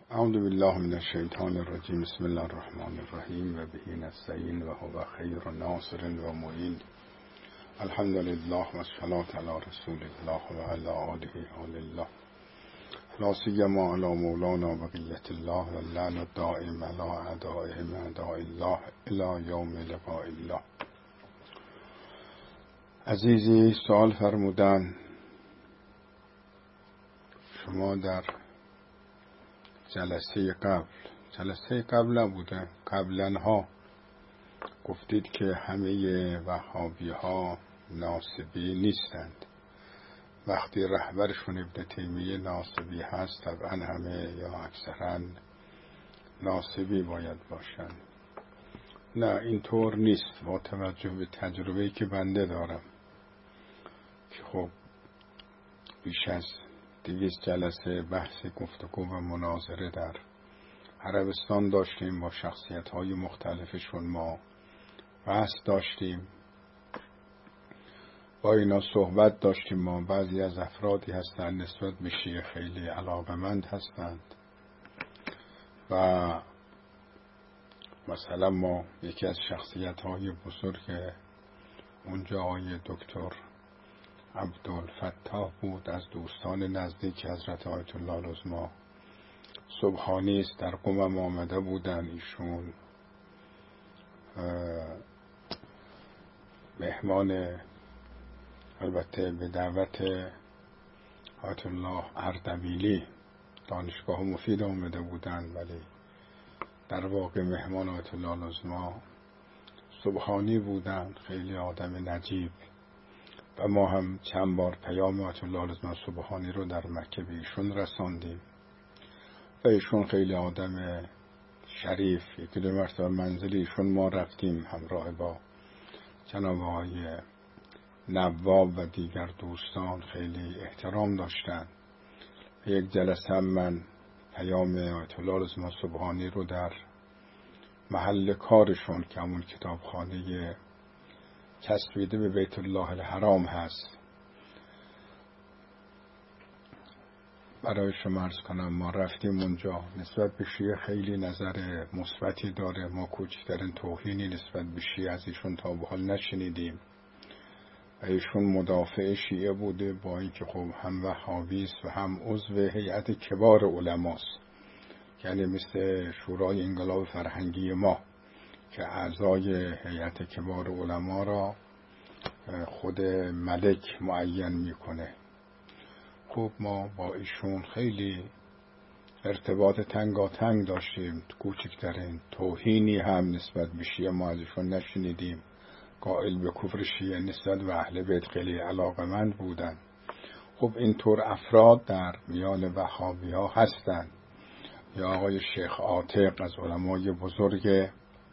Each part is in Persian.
اعوذ بالله من الشیطان الرجیم. بسم الله الرحمن الرحیم و به نستعین و هو خیر ناصر و معین. الحمد لله و الصلاة علی رسول الله و علی آله آل الله، لا سیما علی مولانا بقیت الله و اللعن الدائم علی اعدائهم اعداء الله الی یوم لقاء الله. عزیزی سوال فرمودن شما در جلسه قبل نبوده، قبلنها گفتید که همه وهابی ها ناصبی نیستند. وقتی رهبرشون ابن تیمیه ناصبی هست طبعا همه یا اکثرا ناصبی باید باشند. نه، اینطور نیست. با توجه به تجربه‌ای که بنده دارم که خب بیش از 200 جلسه بحث گفتگو و مناظره در عربستان داشتیم، با شخصیت‌های مختلفشون ما بحث داشتیم، با اینا صحبت داشتیم. ما بعضی از افرادی هستند نسبت به شیعه خیلی علاقمند هستند و مثلا ما یکی از شخصیت‌های بزرگ اونجا آقای دکتر عبدالفتاح بود، از دوستان نزدیک حضرت آیت الله العظمی سبحانی است، در قم آمده بودن. ایشون مهمان، البته به دعوت آیت الله اردبیلی دانشگاه مفید آمده بودن، ولی در واقع مهمان آیت الله العظمی سبحانی بودن. خیلی آدم نجیب و ما هم چند بار پیام آیت الله العظمی سبحانی رو در مکه به ایشون رساندیم و ایشون خیلی آدم شریف. 1-2 مرتبه منزل ایشون ما رفتیم همراه با جناب آقای نواب و دیگر دوستان، خیلی احترام داشتن. یک جلسه هم من پیام آیت الله العظمی سبحانی رو در محل کارشون که همون کتابخانه چسبیده به بیت الله الحرام هست برای شما عرض کنم. ما رفتیم اونجا. نسبت به شیعه خیلی نظر مثبتی داره. ما کوچکترین توهینی نسبت به شیعه از ایشون تا به حال نشنیدیم و ایشون مدافع شیعه بوده، با اینکه خب هم وهابی است و هم عضو هیئت کبار علماست، یعنی مثل شورای انقلاب فرهنگی ما که اعضای هیئت کبار علما را خود ملک معین میکنه. خب ما با ایشون خیلی ارتباط تنگاتنگ داشتیم. کوچکترین توهینی هم نسبت به شیعه ما از ایشون نشنیدیم. قائل به کفر شیعه نسبت به اهل بیت خیلی علاقمند بودن. خب اینطور افراد در میان وهابی ها هستند. یا آقای شیخ عاتق از علمای بزرگ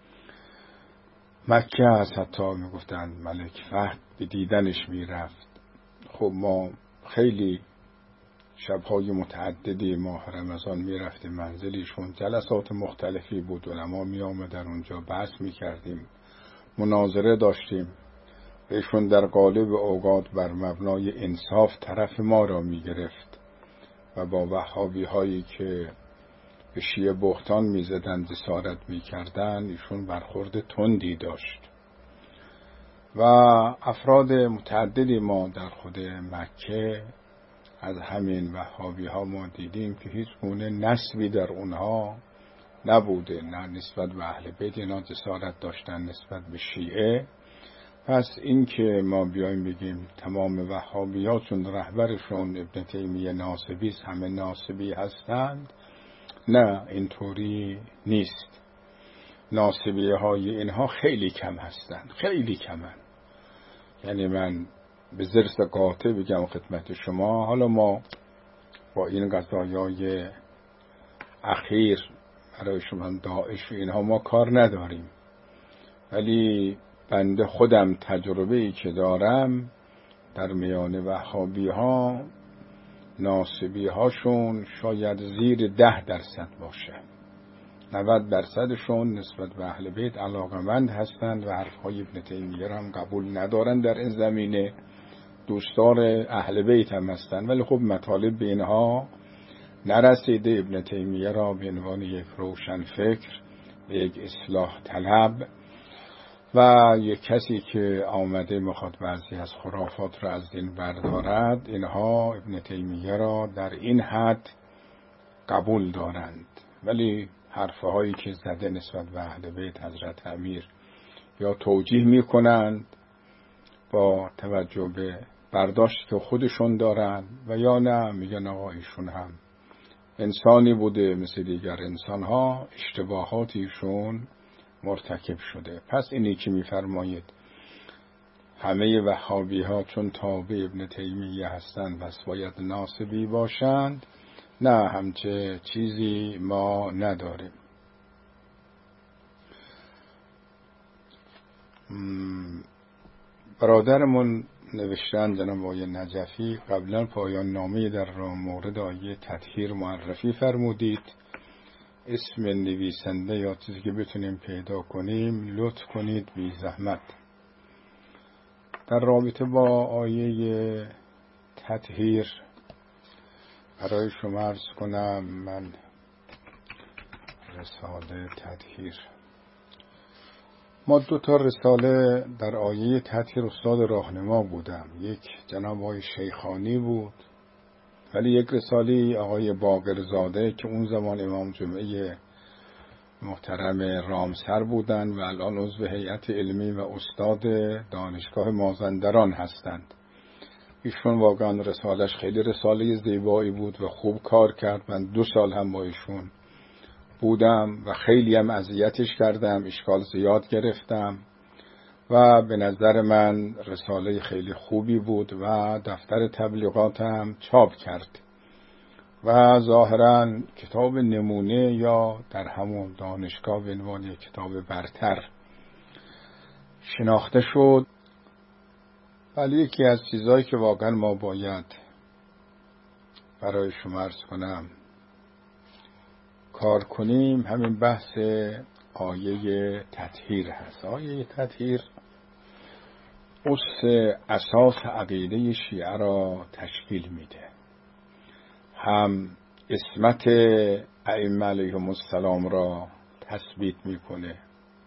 مکه هست، حتی میگفتن ملک فهد به دیدنش میرفت. خب ما خیلی شبهای متعددی ماه رمضان میرفتیم منزلیشون. جلسات مختلفی بود، علما می آمدن اونجا، بحث میکردیم، مناظره داشتیم. ایشون در قالب اوقات بر مبنای انصاف طرف ما را میگرفت و با وهابی هایی که به شیعه بهتان میزدن، جسارت میکردن، ایشون برخورد تندی داشت. و افراد متعددی ما در خود مکه از همین وهابی ها ما دیدیم که هیچ گونه نسبی در اونها نبوده، نه نسبت به اهل بیت، نه جسارت داشتن نسبت به شیعه. پس این که ما بیایم بگیم تمام وهابی ها چون رهبرشون ابن تیمیه ناصبی است همه ناصبی هستند، نه، اینطوری نیست. ناصبی های اینها خیلی کم هستند، خیلی کمن. یعنی من به ضرس قاطع بگم خدمت شما، حالا ما با این قضایای اخیر برای شما داعش اینها ما کار نداریم، ولی بنده خودم تجربه‌ای که دارم در میان وهابی ها ناصبی هاشون شاید زیر 10% باشه. 90% نسبت به اهل بیت علاقمند هستند و حرفهای ابن تیمیه هم قبول ندارن در این زمینه. دوستار اهل بیت هم هستند، ولی خب مطالب به اینها نرسیده ابن تیمیه را به عنوان یک روشن فکر، یک اصلاح طلب و یک کسی که آمده میخواد بعضی از خرافات را از دین بردارد، اینها ابن تیمیه را در این حد قبول دارند. ولی حرفهایی که زده نسبت به اهل بیت حضرت امیر یا توجیه میکنند با توجه به برداشت که خودشون دارن و یا نه میگن آقا ایشون هم انسانی بوده مثل دیگر انسانها، اشتباهاتیشون مرتکب شده. پس اینی که میفرمایید همه وهابی ها چون تابع ابن تیمیه هستند پس باید ناصبی باشند، نه، همچه چیزی ما نداریم. برادرمون نوشتن، جناب آقای نجفی، قبلا پایان نامه در مورد آیه تطهیر معرفی فرمودید. اسم نویسنده یا چیزی که بتونیم پیدا کنیم لطف کنید بی زحمت. در رابطه با آیه تطهیر برای شما عرض کنم، من رساله تطهیر، ما 2 رساله در آیه تطهیر استاد راهنما بودم. یک جناب آقای شیخانی بود، ولی یک رساله آقای باقرزاده که اون زمان امام جمعه محترم رامسر بودند و الان عضو هیئت علمی و استاد دانشگاه مازندران هستند. ایشون واقعا رسالش خیلی رساله زیبایی بود و خوب کار کرد. من 2 سال هم با ایشون بودم و خیلی هم اذیتش کردم، اشکال زیاد گرفتم و به نظر من رساله خیلی خوبی بود و دفتر تبلیغاتم چاپ کرد و ظاهرا کتاب نمونه یا در همون دانشگاه به عنوان یک کتاب برتر شناخته شد. ولی یکی از چیزهایی که واقعا ما باید برای شما عرض کنم کار کنیم همین بحث آیه تطهیر هست. آیه تطهیر اساس عقیده شیعه را تشکیل میده، هم عصمت ائمه علیهم السلام را تثبیت میکنه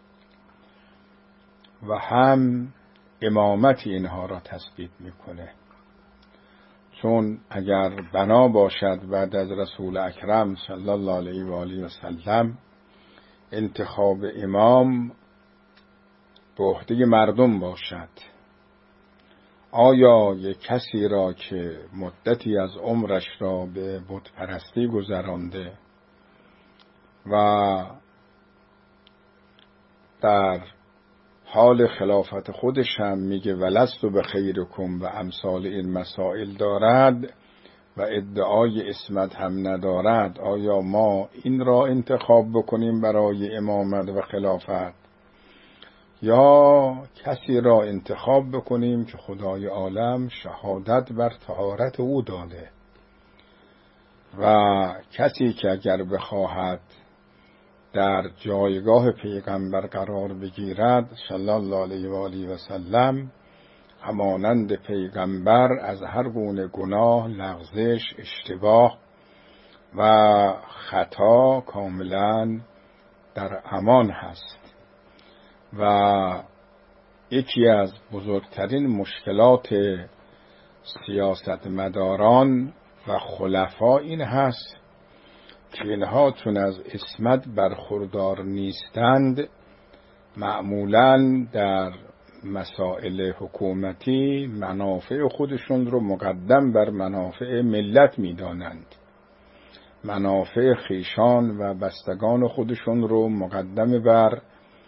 و هم امامت اینها را تثبیت میکنه. چون اگر بنا باشد بعد از رسول اکرم صلی الله علیه و آله و سلم انتخاب امام به عهده مردم باشد، آیا یک کسی را که مدتی از عمرش را به بت پرستی گذرانده و در حال خلافت خودش هم میگه ولست بخیرکم و امثال این مسائل دارد و ادعای عصمت هم ندارد، آیا ما این را انتخاب بکنیم برای امامت و خلافت یا کسی را انتخاب بکنیم که خدای عالم شهادت بر طهارت او داده و کسی که اگر بخواهد در جایگاه پیغمبر قرار بگیرد صلی الله علیه و آله و سلم همانند پیغمبر از هر گونه گناه، لغزش، اشتباه و خطا کاملا در امان هست. و یکی از بزرگترین مشکلات سیاستمداران و خلفا این هست که اینها چون از عصمت برخوردار نیستند معمولاً در مسائل حکومتی منافع خودشون رو مقدم بر منافع ملت می‌دانند، منافع خیشان و بستگان خودشون رو مقدم بر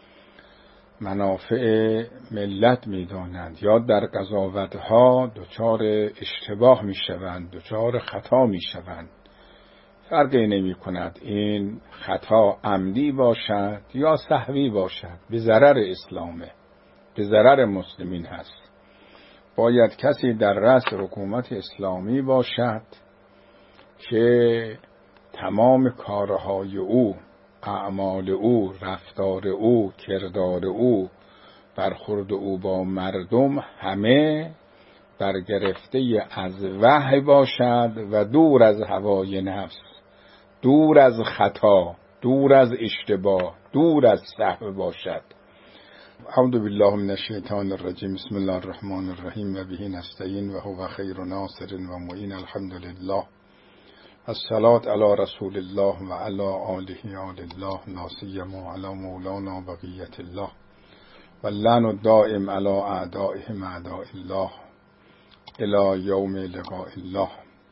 منافع ملت می‌دانند، یا در قضاوت‌ها دچار اشتباه می‌شوند، دچار خطا می‌شوند. فرقی نمی‌کند این خطا عمدی باشد یا سهوی باشد، به ضرر اسلامه، به ضرر مسلمین هست. باید کسی در رأس حکومت اسلامی باشد که تمام کارهای او، اعمال او، رفتار او، کردار او، برخورد او با مردم همه برگرفته از وحی باشد و دور از هوای نفس. دور از خطا، دور از اشتباه، دور از سهو باشد. اعوذ بالله من الشیطان الرجیم. بسم الله الرحمن الرحیم و به نستعین و هو خیر ناصر و معین. الحمد لله. الصلاة علی رسول الله و علی آله آل الله، لا سیما علی مولانا بقیة الله، و اللعن الدائم علی اعدائهم اعداء الله الی یوم لقاء الله.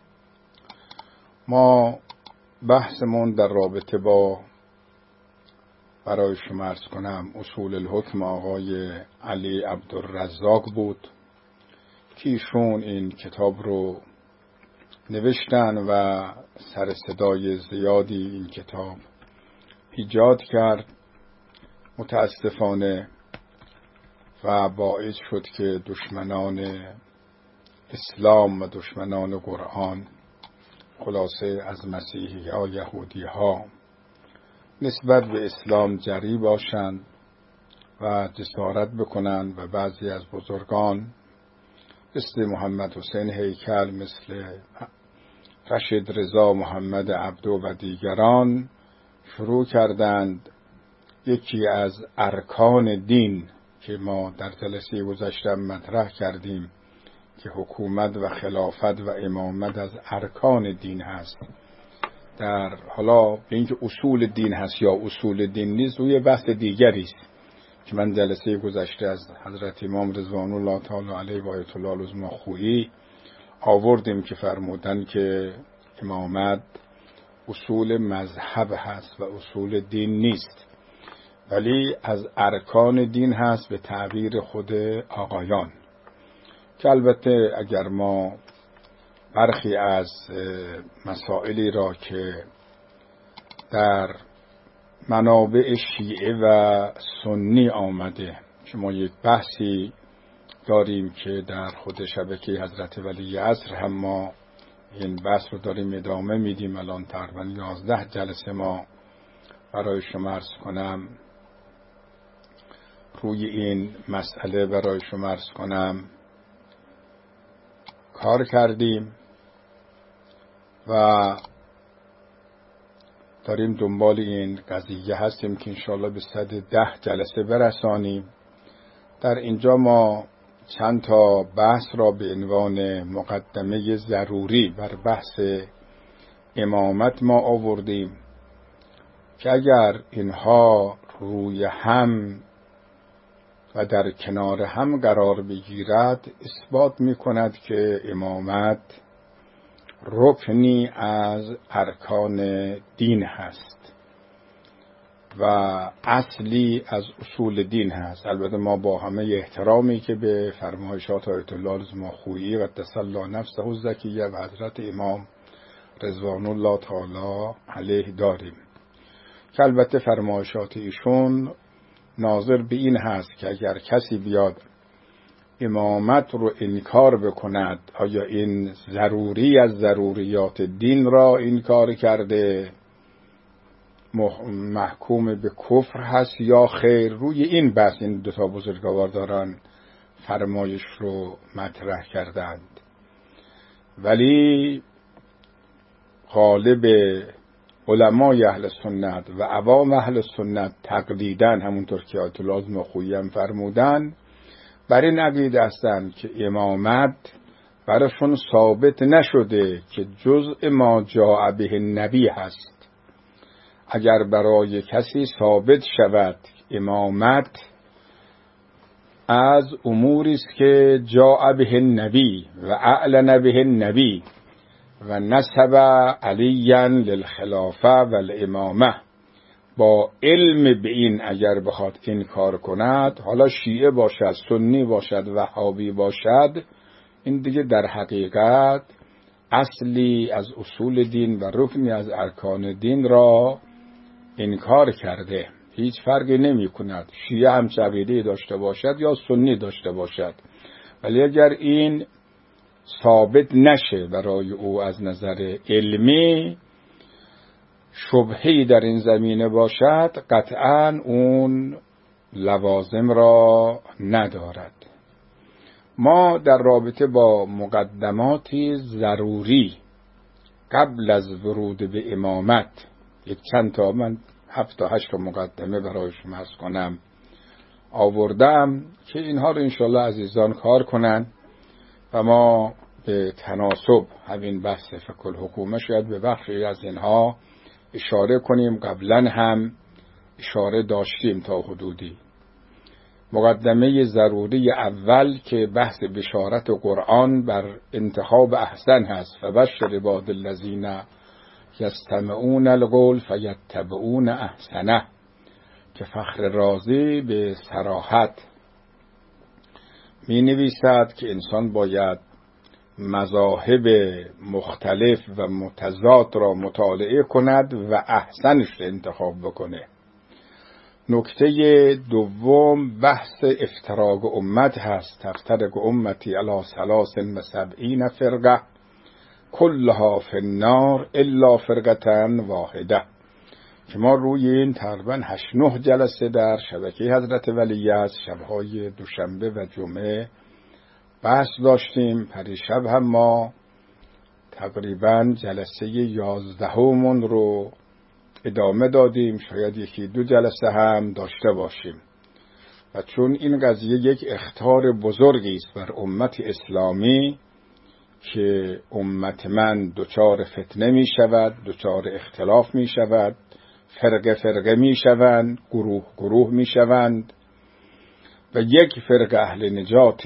ما بحثمون در رابطه با، برای شما عرض کنم، اصول الحکم آقای علی عبدالرزاق بود که ایشون این کتاب رو نوشتن و سر صدای زیادی این کتاب ایجاد کرد متاسفانه، و باعث شد که دشمنان اسلام و دشمنان قرآن، خلاصه از مسیحی ها، یهودی ها، نسبت به اسلام جری باشند و جسارت بکنند و بعضی از بزرگان مثل محمد حسین هیکل، مثل رشید رضا محمد عبدو و دیگران شروع کردند یکی از ارکان دین که ما در جلسه گذشته مطرح کردیم که حکومت و خلافت و امامت از ارکان دین هست، در حالا به اینکه اصول دین هست یا اصول دین نیست روی بحث دیگری است که من جلسه گذشته از حضرت امام رضوان الله تعالی علیه و آیت الله العظمی خویی آوردیم که فرمودن که امامت اصول مذهب هست و اصول دین نیست، ولی از ارکان دین هست به تعبیر خود آقایان، که البته اگر ما برخی از مسائلی را که در منابع شیعه و سنی آمده، که ما یک بحثی داریم که در خود شبکه حضرت ولی عصر هم ما این بحث رو داریم ادامه میدیم. الان تقریبا 11 جلسه ما برای شما عرض کنم روی این مسئله برای شما عرض کنم کار کردیم و داریم دنبال این قضیه هستیم که انشاءالله به 110 جلسه برسانیم. در اینجا ما چند تا بحث را به عنوان مقدمه ضروری بر بحث امامت ما آوردیم که اگر اینها روی هم و در کنار هم قرار بگیرد اثبات می کند که امامت رکنی از ارکان دین هست و اصلی از اصول دین هست. البته ما با همه احترامی که به فرمایشات آیت الله العظمی خویی قدس الله نفسه الزکیه و حضرت امام رضوان الله تعالی علیه داریم، که البته فرمایشات ایشون ناظر به این هست که اگر کسی بیاد امامت رو انکار بکند، آیا این ضروری از ضروریات دین را انکار کرده، محکوم به کفر هست یا خیر؟ روی این بحث این دو تا بزرگوار دارن فرمایش رو مطرح کردند، ولی غالب علمای اهل سنت و عوام اهل سنت تقلیداً، همونطور که آیت الله العظمی خویی هم فرمودن، بر این عقیده هستند که امامت براشون ثابت نشده که جزء ما جاء به النبی هست. اگر برای کسی ثابت شود امامت از اموری است که جاء به النبی و اعلن به النبی و نسب علیا للخلافه و الامامه، با علم به این اگر بخواد انکار کند، حالا شیعه باشد، سنی باشد، وهابی باشد، این دیگه در حقیقت اصلی از اصول دین و رکنی از ارکان دین را انکار کرده. هیچ فرقی نمی کند شیعه هم عقیده داشته باشد یا سنی داشته باشد، ولی اگر این ثابت نشه برای او از نظر علمی، شبهه‌ای در این زمینه باشد، قطعاً اون لوازم را ندارد. ما در رابطه با مقدماتی ضروری قبل از ورود به امامت یک چند تا، من 7 تا 8 تا مقدمه برای شما عرض کنم آوردم که اینها رو انشالله عزیزان کار کنن و ما به تناسب همین بحث فقه الحکومه شاید به بخشی از اینها اشاره کنیم. قبلا هم اشاره داشتیم تا حدودی. مقدمه ضروری اول که بحث بشارت قرآن بر انتخاب احسن هست، فبشر عباد الذین یستمعون القول فیتبعون احسنه، که فخر رازی به صراحت می نویسد که انسان باید مذاهب مختلف و متضاد را مطالعه کند و احسنش را انتخاب بکنه. نکته دوم بحث افتراق امت هست. تفترق امتی علی 73 فرقه کلها فی النار الا فرقة واحده، که ما روی این تقریبا 8-9 جلسه در شبکه حضرت ولیعصر شبهای دوشنبه و جمعه بحث داشتیم. پریشب هم ما تقریبا جلسه 11 رو ادامه دادیم، شاید 1-2 جلسه هم داشته باشیم. و چون این قضیه یک اخطار بزرگی است بر امت اسلامی که امت من دچار فتنه می شود، دچار اختلاف می شود، فرقه فرقه می شوند، گروه گروه می شوند و یک فرقه اهل نجات،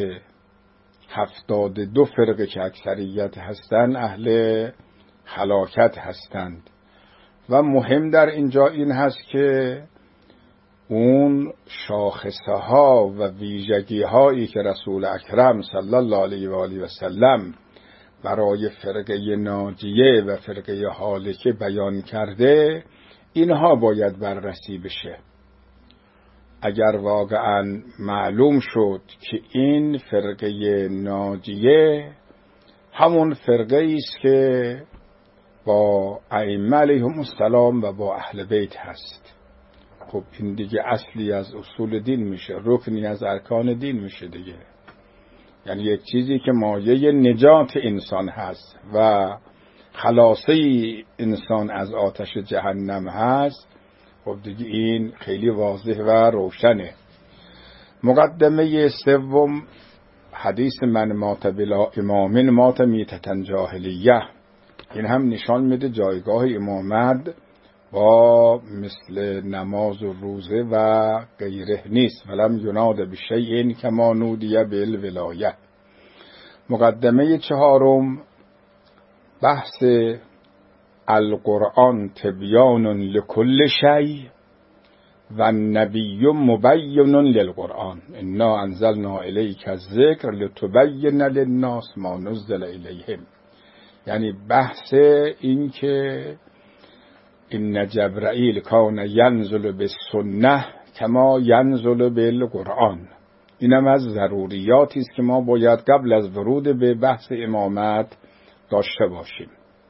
72 فرقه که اکثریت هستند اهل هلاکت هستند. و مهم در اینجا این هست که اون شاخصه ها و ویژگی هایی که رسول اکرم صلی الله علیه و آله و سلم برای فرقه ناجیه و فرقه هالکه بیان کرده، اینها باید بررسی بشه. اگر واقعا معلوم شد که این فرقه ناجیه همون فرقه است که با ائمه علیهم السلام و با اهل بیت هست، خب این دیگه اصلی از اصول دین میشه، رکنی از ارکان دین میشه دیگه. یعنی یک چیزی که مایه نجات انسان هست و خلاصه انسان از آتش جهنم هست، خب دیگه این خیلی واضح و روشنه. مقدمه سوم حدیث من مات بلا امام مات میتة جاهلیه، این هم نشان میده جایگاه امامت با مثل نماز و روزه و غیره نیست. ولم یناد بشیء کما نودی بالولایه. مقدمه چهارم بحث القرآن تبیان لکل شیء و النبی مبین للقرآن انا انزلنا الیک الذکر لتبین للناس ما نزل الیهم. یعنی بحث این که ان جبرائیل کان ینزل بالسنه کما ینزل بالقرآن، اینم از ضروریاتی است که ما باید قبل از ورود به بحث امامت داشته باشیم.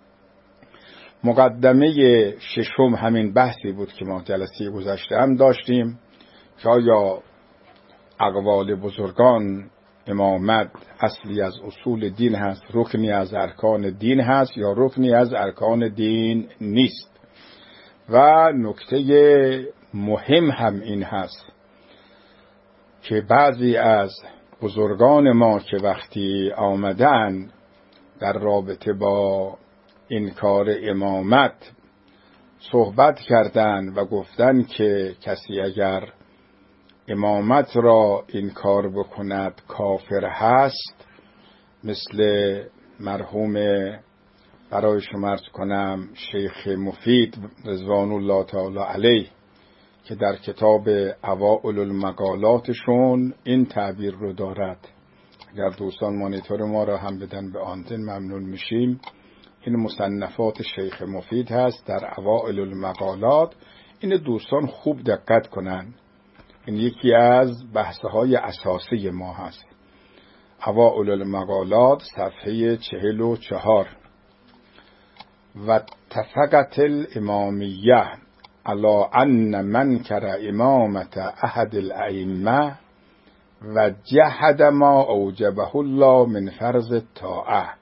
مقدمه ششم همین بحثی بود که ما جلسه گذشته هم داشتیم که آیا اقوال بزرگان امامت اصلی از اصول دین هست، رکنی از ارکان دین هست یا رکنی از ارکان دین نیست. و نکته مهم هم این هست که بعضی از بزرگان ما که وقتی آمدن در رابطه با انکار امامت صحبت کردند و گفتند که کسی اگر امامت را انکار بکند کافر هست، مثل مرحوم برای شما عرض کنم شیخ مفید رضوان الله تعالی علیه که در کتاب اوائل المقالاتشون این تعبیر رو دارد. اگر دوستان مانیتور ما را هم بدن به آنتن ممنون میشیم. این مصنفات شیخ مفید هست در اوائل المقالات. این دوستان خوب دقت کنن، این یکی از بحث‌های اساسی ما هست. اوائل المقالات صفحه 44. و اتفقت الامامیه علی ان منکر امامت احد الائمه و جحد ما اوجبه الله من فرض الطاعه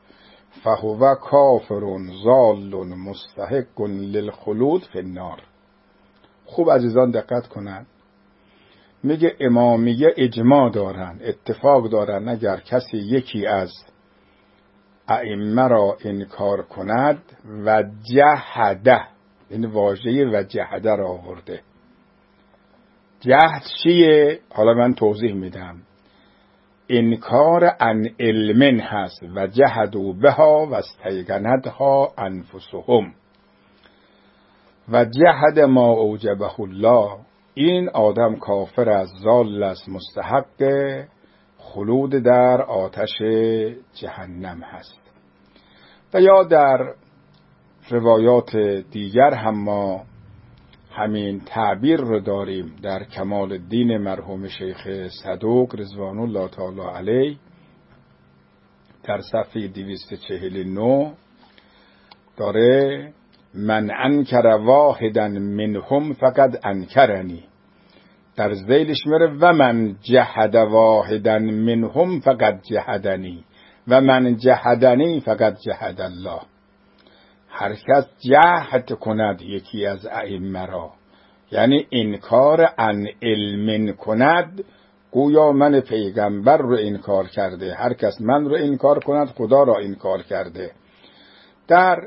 فهو کافر ضال مستحق للخلود فی النار. خوب عزیزان دقت کنند، میگه امامیه اجماع دارن، اتفاق دارن اگر کسی یکی از ائمه را انکار کند و جحده، این واژه و جحده را آورده. جحد چیه؟ حالا من توضیح میدم. انکار عن علم هست و جحدوا بها و استیقنتها انفسهم و جحد ما اوجبه الله. این آدم کافر از ضال است، مستحق خلود در آتش جهنم هست. و یا در روایات دیگر هم ما همین تعبیر رو داریم. در کمال الدین مرحوم شیخ صدوق رضوان الله تعالی علیه در صفحه 249 داره: من انکر واحدا منهم فقد انکرنی. در ذیلش میره و من جحد واحدا منهم فقد جحدنی و من جحدنی فقد جحد الله. هر کس جحد کند یکی از ائمه را، یعنی انکار عن علم کند، گویا من پیغمبر رو انکار کرده. هر کس من رو انکار کند خدا را انکار کرده. در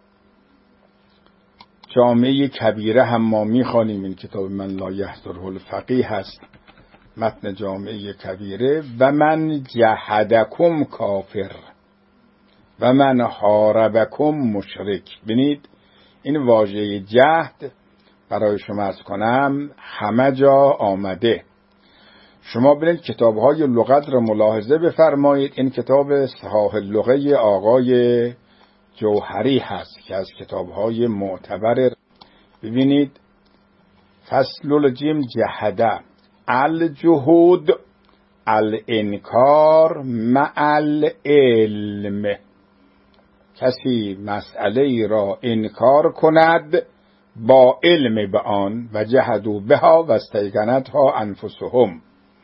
جامعه کبیره هم ما میخوانیم، این کتاب من لا یحضره الفقیه هست، متن جامعه کبیره: و من جحدکم کافر و من حاربکم مشرک. ببینید این واژه جهد برای شما عرض کنم همه جا آمده. شما برید کتاب‌های لغت را ملاحظه بفرمایید. این کتاب صحاح اللغه آقای جوهری هست که از کتاب‌های معتبر. ببینید فصل الجیم جهده الجهود الانکار مع العلم. کسی مسئله ای را انکار کند با علم به آن و جحدوا بها و استیقنتها انفسهم.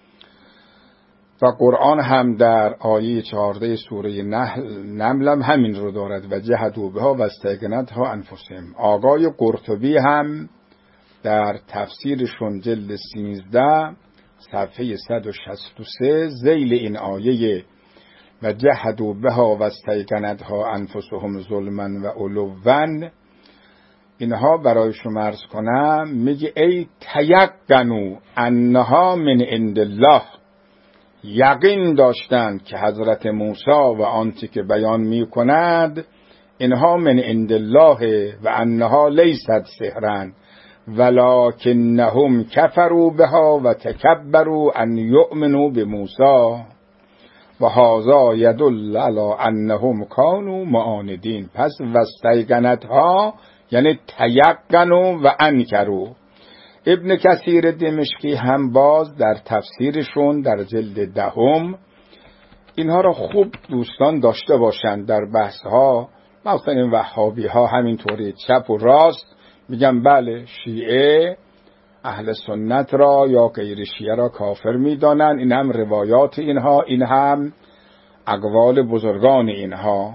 و قرآن هم در آیه 14 سوره نمل هم همین رو دارد: و جحدوا بها و استیقنتها انفسهم. آقای قرطبی هم در تفسیرشون جلد 13 صفحه 163 ذیل این آیه و جحدوا بها و استیقنتها انفسهم ظلما و علوا، اینها برای شما عرض کنم میگه ای تیقنوا انها من عند الله. یقین داشتند که حضرت موسی و آنچه که بیان میکند اینها من عند الله و انها لیست سحرا ولکنهم کفروا بها و تکبروا ان یؤمنوا بموسی و هذا یدل علی انهم کانوا معاندین. پس واستیقنتها یعنی تیقنوا و انکروا. ابن کثیر دمشقی هم باز در تفسیرشون در جلد 10 اینها را خوب دوستان داشته باشند. در بحث ها مثلا این وهابی ها همینطوری چپ و راست میگن بله شیعه اهل سنت را یا غیر شیعه را کافر میدانند. این هم روایات اینها، این هم اقوال بزرگان اینها.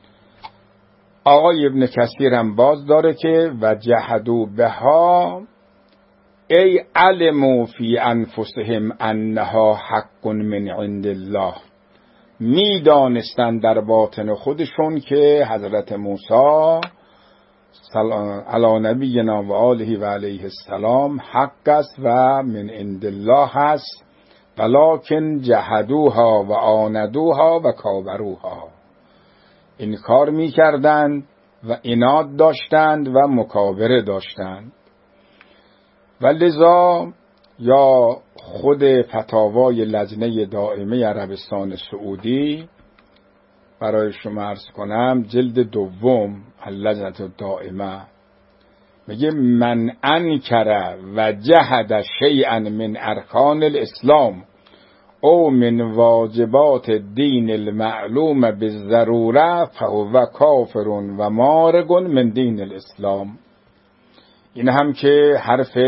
آقای ابن کثیر هم باز داره که و جحدوا بها ای علموا فی انفسهم انها حق من عند الله. میدانستند در باطن خودشون که حضرت موسی علی نبینا و آله و علیه السلام حق است و من عند الله هست، ولکن جحدوها و آندوها و کابروها. انکار میکردند و عناد داشتند و مکابره داشتند. و لذا یا خود فتاوای لجنه دائمه عربستان سعودی برای شما عرض کنم جلد 2 اللجنه الدائمه میگه من انکر و جحد شیئا من ارکان الاسلام او من واجبات الدین المعلوم بالضروره فهو کافر و مارق من دین الاسلام. این هم که حرف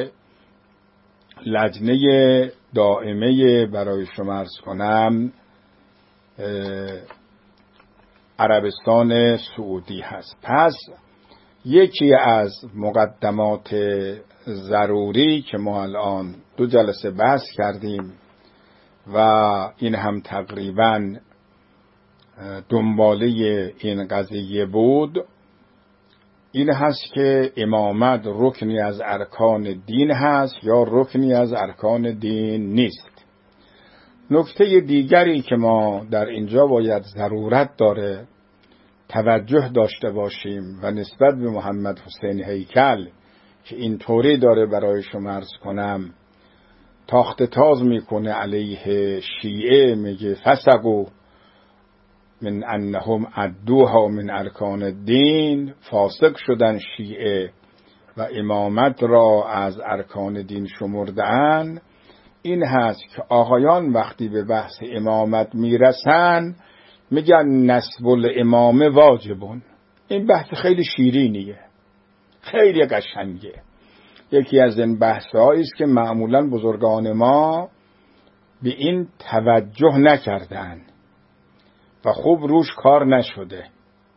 لجنه دائمه برای شما عرض کنم عربستان سعودی هست. پس یکی از مقدمات ضروری که ما الان 2 جلسه بحث کردیم و این هم تقریباً دنباله این قضیه بود، این هست که امامت رکنی از ارکان دین هست یا رکنی از ارکان دین نیست. نکته دیگری که ما در اینجا باید ضرورت داره توجه داشته باشیم و نسبت به محمد حسین هیکل که این طوری داره برای شما عرض کنم تاخت تاز میکنه علیه شیعه، میگه فسقوا من انهم عدوها من ارکان الدین، فاسق شدن شیعه و امامت را از ارکان دین شمردن. این هست که آقایان وقتی به بحث امامت میرسن میگن نسب الامامه واجبون. این بحث خیلی شیرینیه، خیلی قشنگه. یکی از این بحث‌هایی است که معمولاً بزرگان ما به این توجه نکردن و خوب روش کار نشده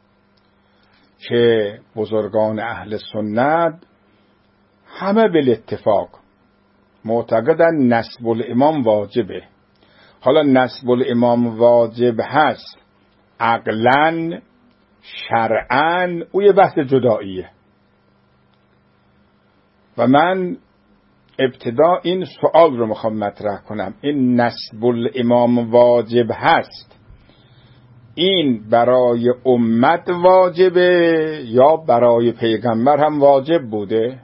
که بزرگان اهل سنت همه بالاتفاق معتقدن نسب الامام واجبه. حالا نسب الامام واجب هست عقلاً شرعاً، او یه بحث جداییه و من ابتدا این سوال رو میخوام مطرح کنم. این نسب الامام واجب هست، این برای امت واجبه یا برای پیغمبر هم واجب بوده؟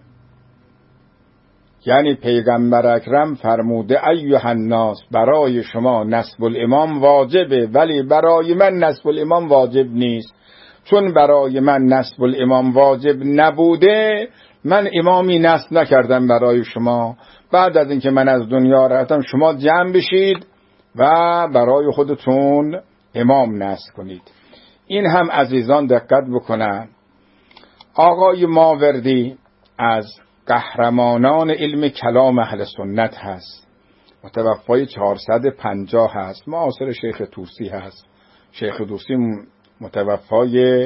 یعنی پیغمبر اکرم فرموده ایها الناس برای شما نسب الامام واجبه ولی برای من نسب الامام واجب نیست. چون برای من نسب الامام واجب نبوده من امامی نسب نکردم برای شما. بعد از اینکه من از دنیا رفتم شما جمع بشید و برای خودتون امام نسب کنید. این هم عزیزان دقت بکنن. آقای ماوردی از قهرمانان علم کلام اهل سنت هست، متوفای 450 هست، معاصر شیخ طوسی هست. شیخ طوسی متوفای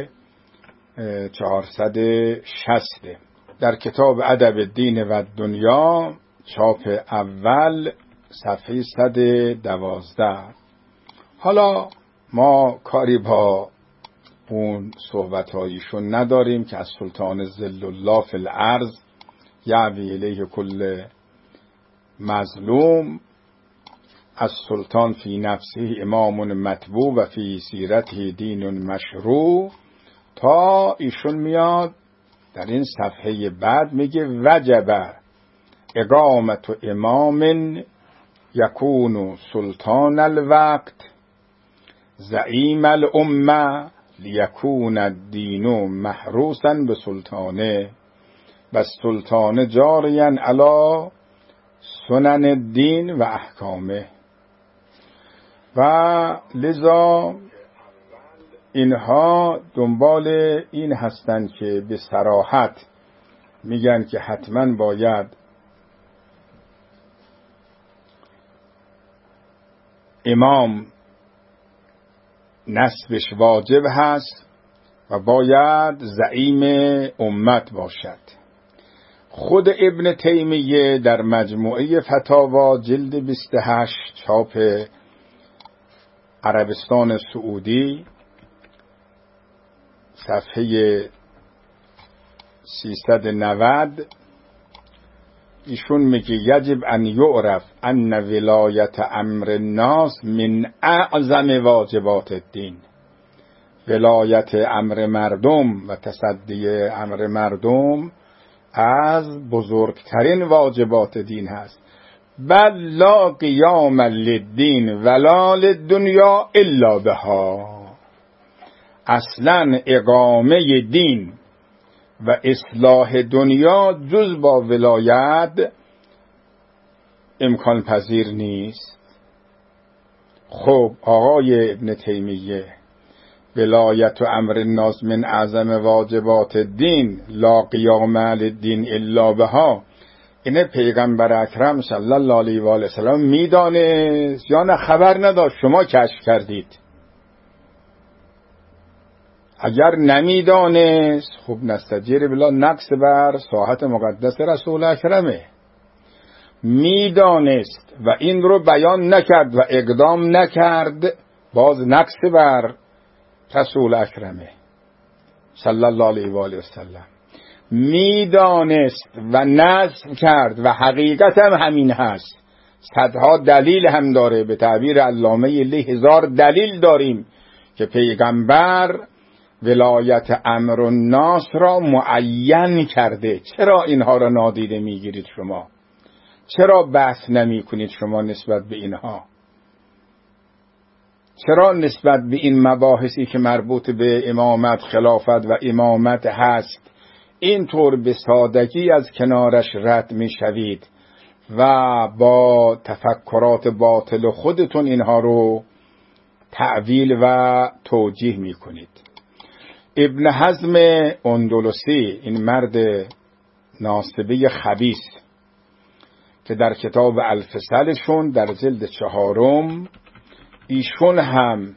460. در کتاب ادب الدین و دنیا چاپ اول صفحه 112. حالا ما کاری با اون صحبت‌هایشون نداریم که از سلطان ذل الله فی الارض یعوی الیه کل مظلوم، از سلطان فی نفسه امام مطبوع و فی سیرته دین مشروع، تا ایشون میاد در این صفحه بعد میگه وجب اقامت امام یکون سلطان الوقت زعیم الامه لیکون الدین محروسا به سلطانه و سلطان جاریا علی سنن الدین و احکامه. و لذا اینها دنبال این هستند که به صراحت میگن که حتما باید امام نسبش واجب هست و باید زعیم امت باشد. خود ابن تیمیه در مجموعه فتاوا جلد 28 چاپ عربستان سعودی صفحه 390 ایشون میگه یجب ان یعرف ان ولایت امر الناس من اعظم واجبات الدین. ولایت امر مردم و تصدی امر مردم از بزرگترین واجبات دین هست. بل لا قیام للدین ولا للدنیا الا بها. اصلا اقامه دین و اصلاح دنیا جز با ولایت امکان پذیر نیست. خب آقای ابن تیمیه ولایت و امر الناس من اعظم واجبات الدین لا قیام للدین الا بها، اینه پیغمبر اکرم صلی الله علیه و آله وسلم میدانست یا نه خبر نداشت؟ شما کشف کردید. اگر نمیدانست خب نستجیر بلا نقص بر ساحت مقدس رسول اکرمه. میدانست و این رو بیان نکرد و اقدام نکرد، باز نقص بر رسول اکرمه صلی الله علیه و آله و سلم. میدانست و نصب کرد و حقیقت هم همین هست. صدها دلیل هم داره، به تعبیر علامه لی 1000 دلیل داریم که پیغمبر ولایت امر الناس را معین کرده. چرا اینها را نادیده میگیرید شما؟ چرا بحث نمی کنید شما نسبت به اینها؟ چرا نسبت به این مباحثی که مربوط به امامت، خلافت و امامت هست اینطور به سادگی از کنارش رد می شوید و با تفکرات باطل خودتون اینها رو تعویل و توجیه می کنید؟ ابن حزم اندلسی، این مرد ناصبه خبیث که در کتاب الفصلشون در جلد 4 ایشون هم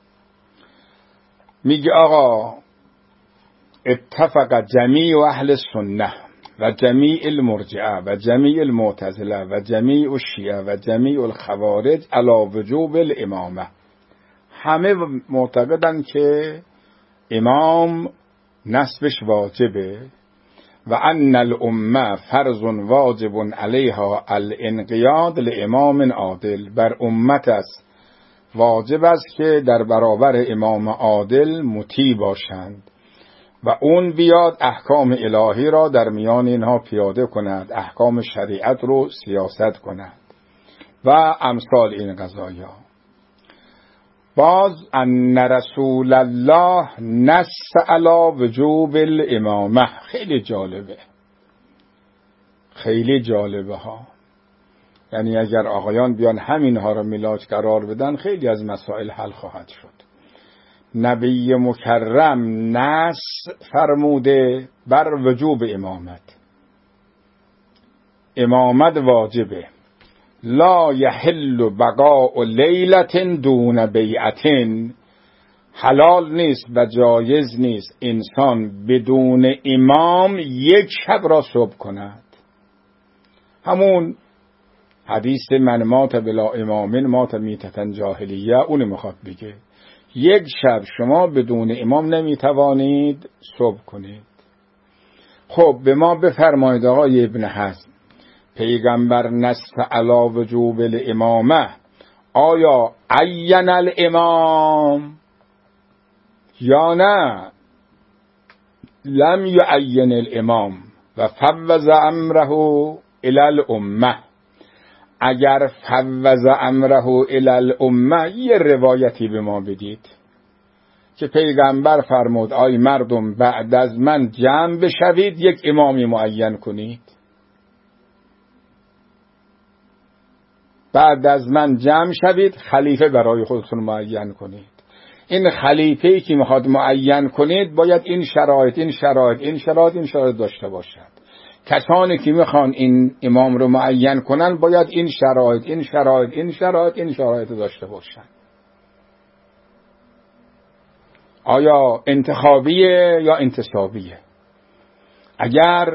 میگه آقا اتفق جمیع اهل سنه و جمیع المرجعه و جمیع المعتزله و جمیع الشیعه و جمیع الخوارج علی وجوب الامامه. همه معتقدن که امام نسبش واجبه و ان الامه فرض واجب علیها الانقیاد لامام عادل. بر امت است واجب است که در برابر امام عادل مطیع باشند و اون بیاد احکام الهی را در میان اینها پیاده کند، احکام شریعت رو سیاست کند و امثال این قضایا. باز ان رسول الله نص علی وجوب الامامه. خیلی جالبه، خیلی جالبه ها. یعنی اگر آقایان بیان همینها رو ملاک قرار بدن خیلی از مسائل حل خواهد شد. نبی مکرم نص فرموده بر وجوب امامت. امامت واجبه. لا یحل بقاء لیلت دون بیعت. حلال نیست و جایز نیست انسان بدون امام یک شب را صبح کند. همون حدیث من مات بلا امام مات میتة جاهلیه اون میخواد بگه یک شب شما بدون امام نمیتوانید صبح کنید. خب به ما بفرمایید آقای ابن حزم، پیغمبر نص علی وجوب الامامه آیا عین الامام یا نه لم یعین الامام و فوض امره الی الامه؟ اگر فوض امره الی الامه یه روایتی به ما بدید که پیغمبر فرمود آی مردم بعد از من جمع بشوید یک امامی معین کنید. بعد از من جمع شوید خلیفه برای خودتون معین کنید. این خلیفه‌ای که میخواد معین کنید باید این شرایط داشته باشد. کسانی که میخوان این امام رو معین کنن باید این شرایط داشته باشن. آیا انتخابیه یا انتصابیه؟ اگر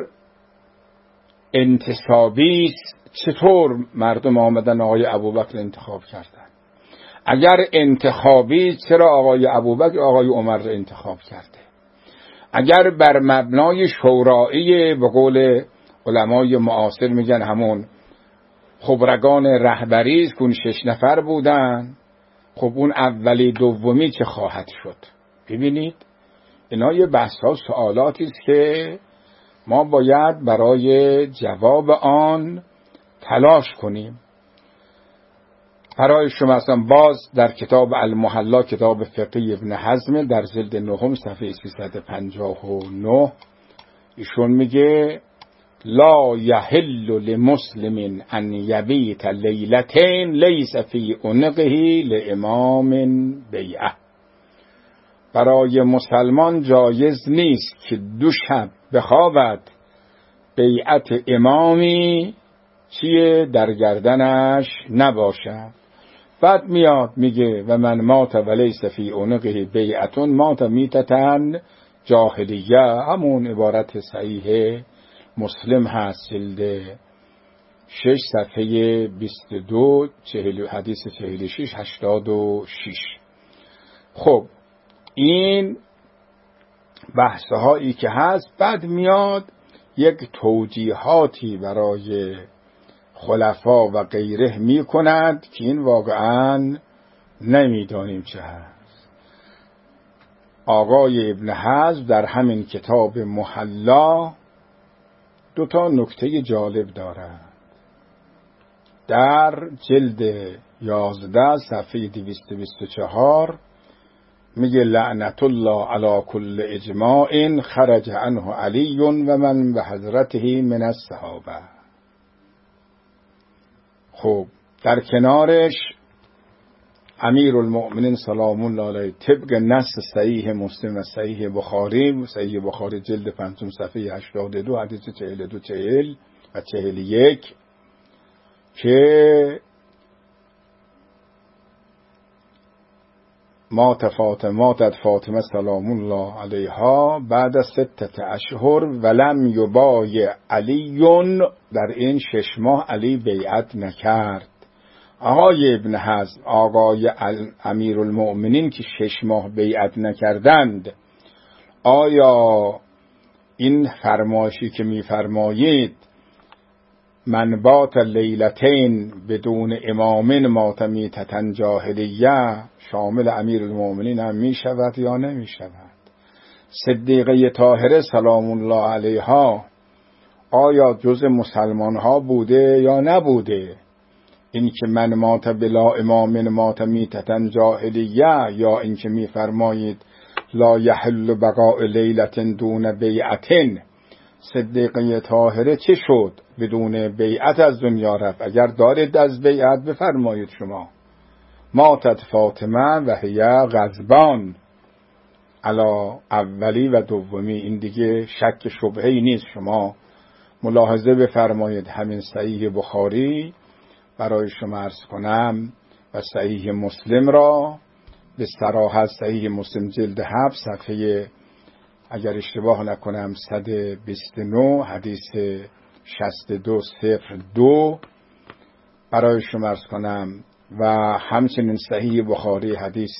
انتصابی چطور مردم آمدن آقای ابوبکر انتخاب کردن؟ اگر انتخابی چرا آقای ابوبکر آقای عمر رو انتخاب کرده؟ اگر بر مبنای شورایی به قول علمای معاصر میگن همون خبرگان رهبری کن 6 نفر بودن، خب اون اولی دومی چه خواهد شد؟ ببینید اینا یه بحث ها سوالاتی است که ما باید برای جواب آن تلاش کنیم. برای شما اصلا باز در کتاب المحلا، کتاب فقهی ابن حزم در جلد 9 صفحه 359 ایشون میگه لا یحل لمسلم ان یبیت لیلتین لیس فی عنقه لامام بیعه. برای مسلمان جایز نیست که 2 شب بخوابد بیعت امامی چیه در گردنش نباشد. بعد میاد میگه و من مات ولیس فی عنقه بیعة مات میتة جاهلیه. همون عبارت صحیح مسلم هست، جلد 6 صفحه 22 حدیث 46 86. خب این بحث‌هایی که هست. بعد میاد یک توجیهاتی برای خلفا و غیره می کند که این واقعا نمیدانیم چه هست. آقای ابن حزم در همین کتاب محلا 2 نکته جالب دارد. در جلد 11 صفحه 224 میگه لعنت الله علی کل اجماع خرج عنه علی و من به حضرته من الصحابه. خب در کنارش امیرالمؤمنین سلام الله علیه طبق نص صحیح مسلم و صحیح بخاری جلد 5 صفحه 82 حدیث 42 40 و 41 که ماتت فاطمه سلام الله علیها بعد 6 اشهر ولم یبایع علی. در این 6 ماه علی بیعت نکرد. آقای ابن حزم، آقای امیرالمؤمنین که 6 ماه بیعت نکردند، آیا این فرمایشی که میفرمایید من بات لیلتین بدون امام مات میتة جاهلیه شامل امیرالمؤمنین هم می شود یا نمی شود؟ صدیقه طاهره سلام الله علیها آیا جز مسلمان ها بوده یا نبوده؟ این که من مات بلا امام مات میتة جاهلیه، یا این که می فرمایید لا یحل بقاء لیلت دون بیعتن، صدیقه طاهره چه شد؟ بدون بیعت از دنیا رفت. اگر دارید از بیعت بفرمایید. شما ماتت فاطمه و هی غضبان علا اولی و دومی، این دیگه شک شبهه‌ای نیست. شما ملاحظه بفرمایید همین صحیح بخاری برای شما عرض کنم و صحیح مسلم را به صراحت، صحیح مسلم جلد 7 صفحه اگر اشتباه نکنم 129 حدیث 6202 برای شما عرض کنم، و همچنین صحیح بخاری حدیث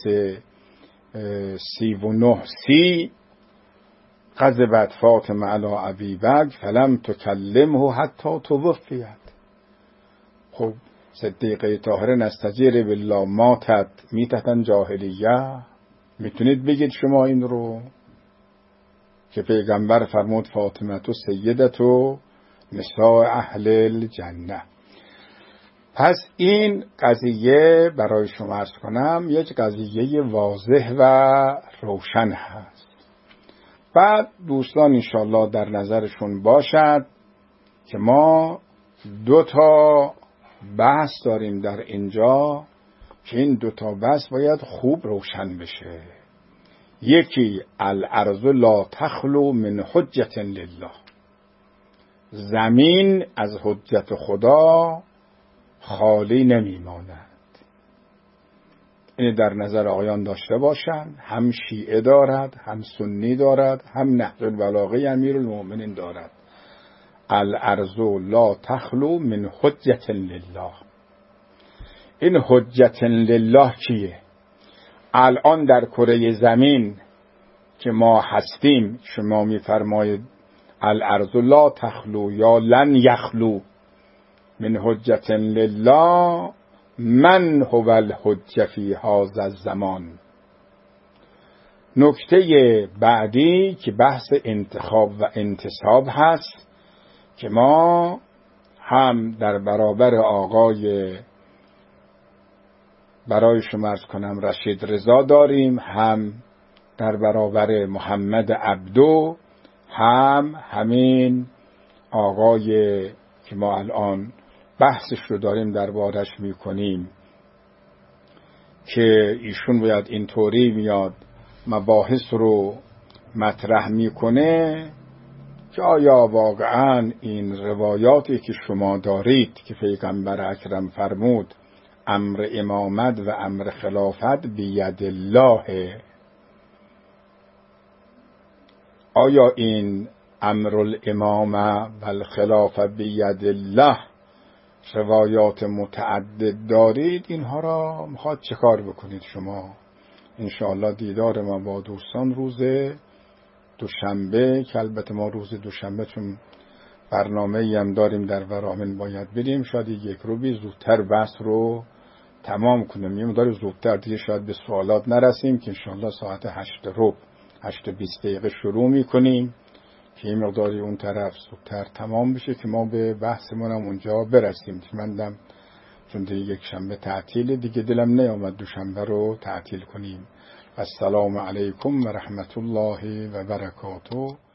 39 غضبت فاطمه علی ابی بکر فلم تکلمه حتی توفیت. خب صدیقه طاهره نستجیر بالله ماتت میتة جاهلیه، میتونید بگید شما این رو که پیغمبر فرمود فاطمه تو سیدت و نساء اهل الجنه. پس این قضیه برای شما عرض کنم یک قضیه واضح و روشن هست. بعد دوستان انشاءالله در نظرشون باشد که ما 2 بحث داریم در اینجا که این 2 بحث باید خوب روشن بشه. یکی الارض لا تخلو من حجة لله، زمین از حجت خدا خالی نمیماند. این در نظر آقایان داشته باشند. هم شیعه دارد، هم سنی دارد، هم نهج البلاغه امیرالمؤمنین دارد. الارض لا تخلو من حجة لله. این حجة لله کیه؟ الان در کره زمین که ما هستیم شما میفرمایید الارض لا تخلو یا لن یخلو من حجة لله من هو الحجة فی هذا الزمان. نکته بعدی که بحث انتخاب و انتصاب هست که ما هم در برابر آقای برای شما عرض کنم رشید رضا داریم، هم در برابر محمد عبدو، هم همین آقای که ما الان بحثش رو داریم دربارش میکنیم که ایشون باید اینطوری میاد مباحث رو مطرح میکنه که آیا واقعا این روایاتی که شما دارید که پیغمبر اکرم فرمود امر امامت و امر خلافت بید الله. آیا این امر الامامه و الخلافه بید الله روایات متعدد دارید؟ اینها را میخواد چه کار بکنید شما؟ انشاءالله دیدار ما با دوستان روز دوشنبه، که البته ما روز دوشنبه چون برنامه‌ای هم داریم در ورامین باید بریم، شاید یک روبی زودتر بحث رو تمام کنیم، یه مقدار زودتر دیگه شاید به سوالات نرسیم، که انشاءالله ساعت 8:20 شروع میکنیم که این مقداری اون طرف زودتر تمام بشه که ما به بحثمون هم اونجا برسیم. مندم چون دیگه یک شنبه تعطیل، دیگه دلم نیامد دوشنبه رو تعطیل کنیم. السلام علیکم و رحمت الله و برکاته.